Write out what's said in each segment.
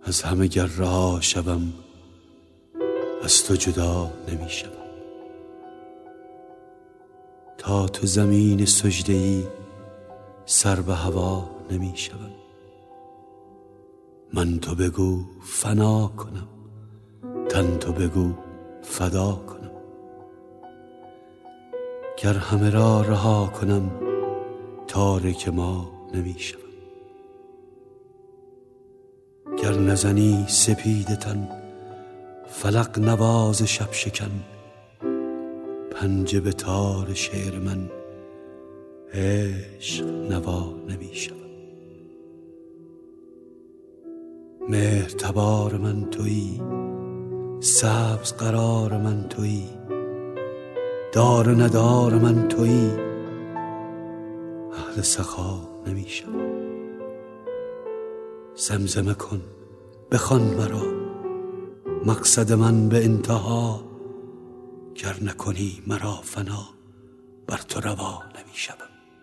از همه گر رها شوم از تو جدا نمی شوم. تا تو زمین سجده ای سر به هوا نمی شوم. من تو بگو فنا کنم، تن تو بگو فدا کنم. گر همه را رها کنم تارک ما نمی شوم. گر نزنی سپید تن فلق نواز شب شکن. پنجه به تار شعر من عشق نوا نمی شوم. مهر تبار من تویی، سبز قرار من تویی، دار ندار من تویی، اهل سخا نمی شوم. زمزمه کن بخوان مرا، مقصد من به انتها. گر نکنی مرا فنا بر تو روا نمی شوم.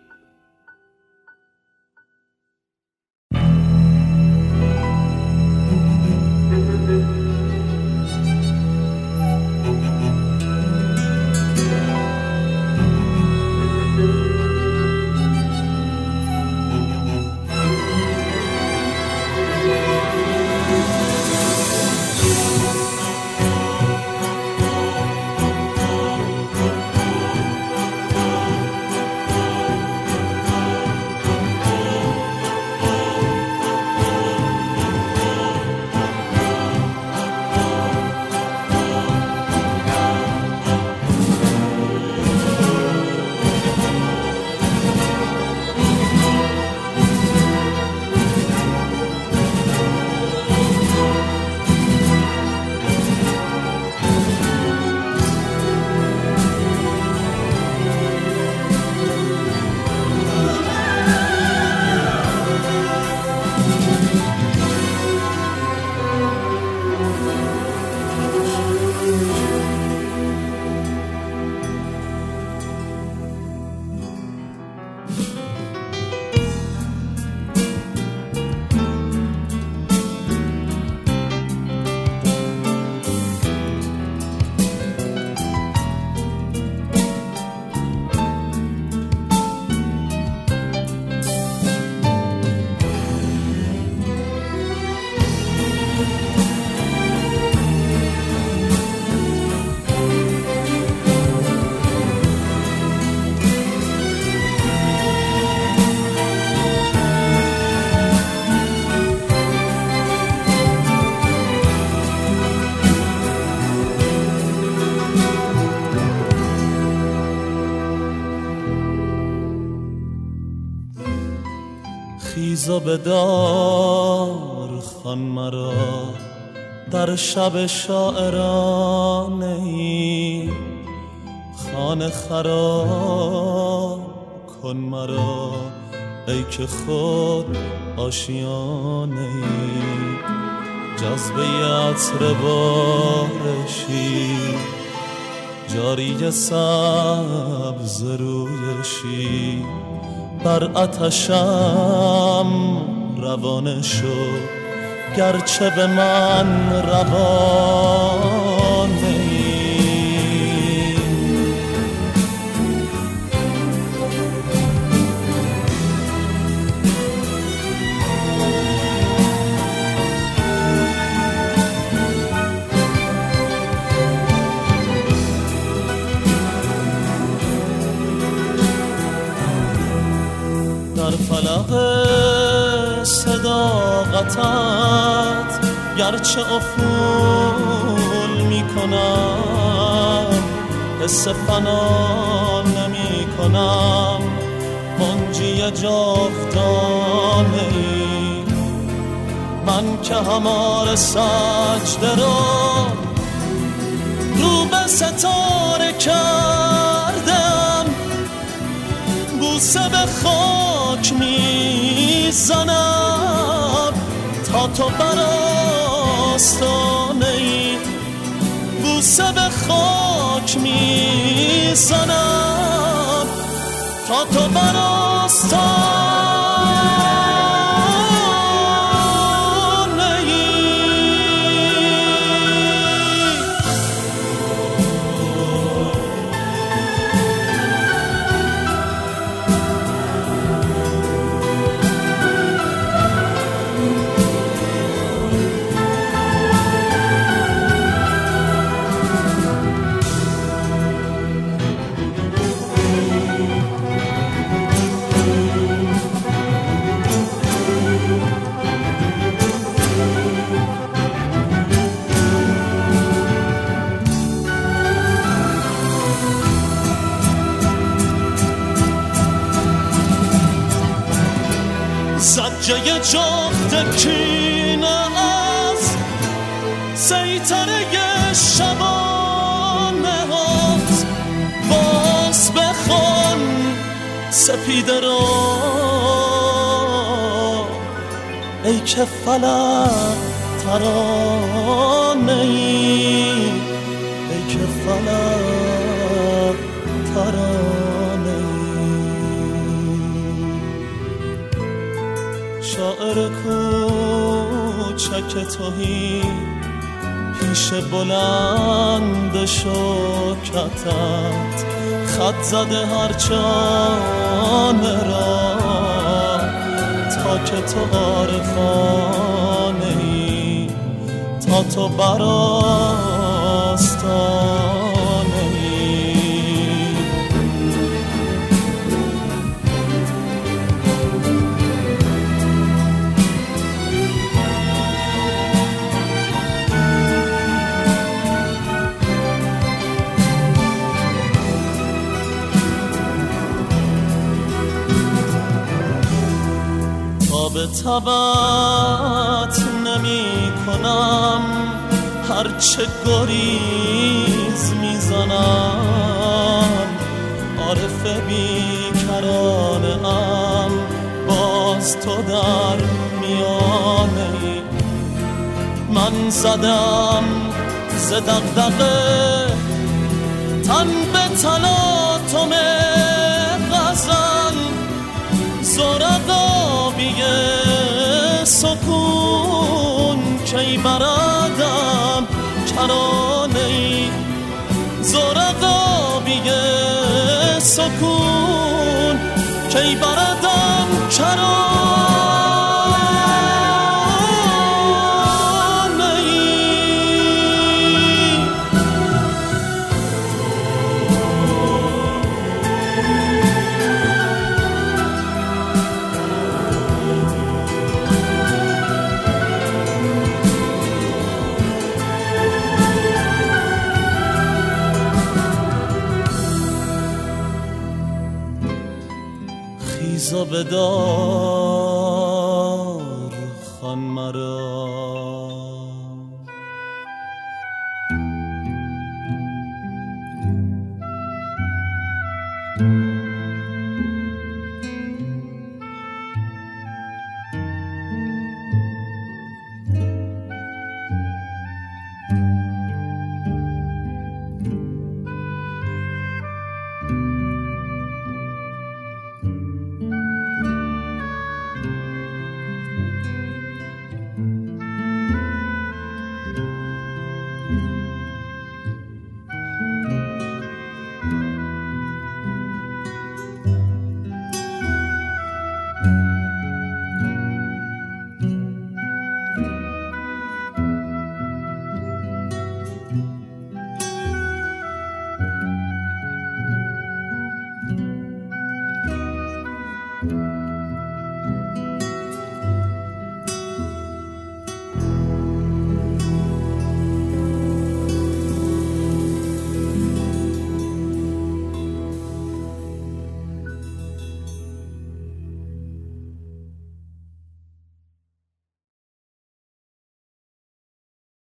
خیزا بدار خان مرا در شب شاعرانه ای. خانه خراب کن مرا ای که خود آشیانه ای. جذبه عطر بارشی جاری سبز رویشی. بر آتشم روانه شد گرچه به من روانه ای. در فلق صداقتت گرچه افول می کنم حس فنا نمی کنم. منجی جاودانه ای من که هماره سجده را رو به ستاره کردم. بوسه به خاک میزنم تا تو بر آستانه ای. بوسه به خاک میزنم تا تو بر آستانه ای. سجه جفت کینه از سیطره شبانه هات باز بخوان سپیده را ای که فلک ترانه ای که فلک ترانه شاعر کوچک توهی پیش بلند شوکتت خط زده هر چانه را تا که تو عارفانه ای تا تو براستانه ای به تبت نمی کنم هرچه گریز میزنم عارف بیکرانه ام باز تو در میانه ای من زدم ز دغدغه تن به تلاطم غزل زرقابی سکون کی بردم کرانه ای زرقابی سکون کی بردم کرانه ای خیزا بدار خان مرا